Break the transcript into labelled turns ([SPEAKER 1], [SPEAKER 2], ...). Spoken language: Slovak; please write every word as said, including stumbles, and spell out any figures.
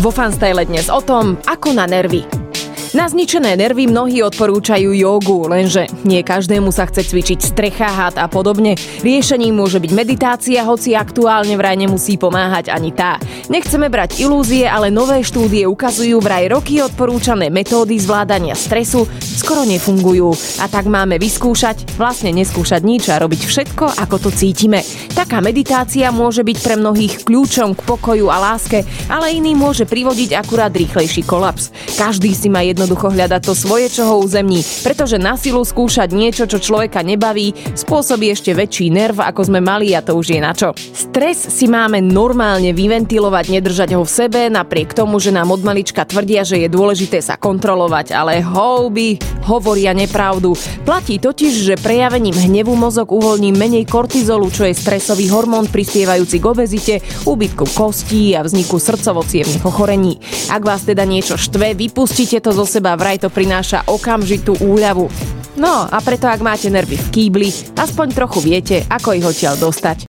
[SPEAKER 1] Vo Fanstyle dnes o tom, ako na nervy. Na zničené nervy mnohí odporúčajú jógu, lenže nie každému sa chce cvičiť strecha, had a podobne. Riešením môže byť meditácia, hoci aktuálne vraj nemusí pomáhať ani tá. Nechceme brať ilúzie, ale nové štúdie ukazujú vraj roky odporúčané metódy zvládania stresu skoro nefungujú. A tak máme vyskúšať, vlastne neskúšať nič a robiť všetko, ako to cítime. Taká meditácia môže byť pre mnohých kľúčom k pokoju a láske, ale iný môže privodiť akurát rýchlejší kolaps. Každý si má jedno jednoducho hľadať to svoje, čo ho uzemní, pretože na silu skúšať niečo, čo človeka nebaví, spôsobí ešte väčší nerv, ako sme mali, a to už je na čo. Stres si máme normálne vyventilovať, nedržať ho v sebe, napriek tomu, že nám od malička tvrdia, že je dôležité sa kontrolovať, ale houby hovoria nepravdu. Platí totiž, že prejavením hnevu mozog uvoľní menej kortizolu, čo je stresový hormón prispievajúci k obezite, úbytku kostí a vzniku srdcovo-cievnych ochorení. Ak vás teda niečo štve, vypustite to zo seba, vraj to prináša okamžitú úľavu. No a preto, ak máte nervy v kýbli, aspoň trochu viete, ako ich odtiaľ dostať.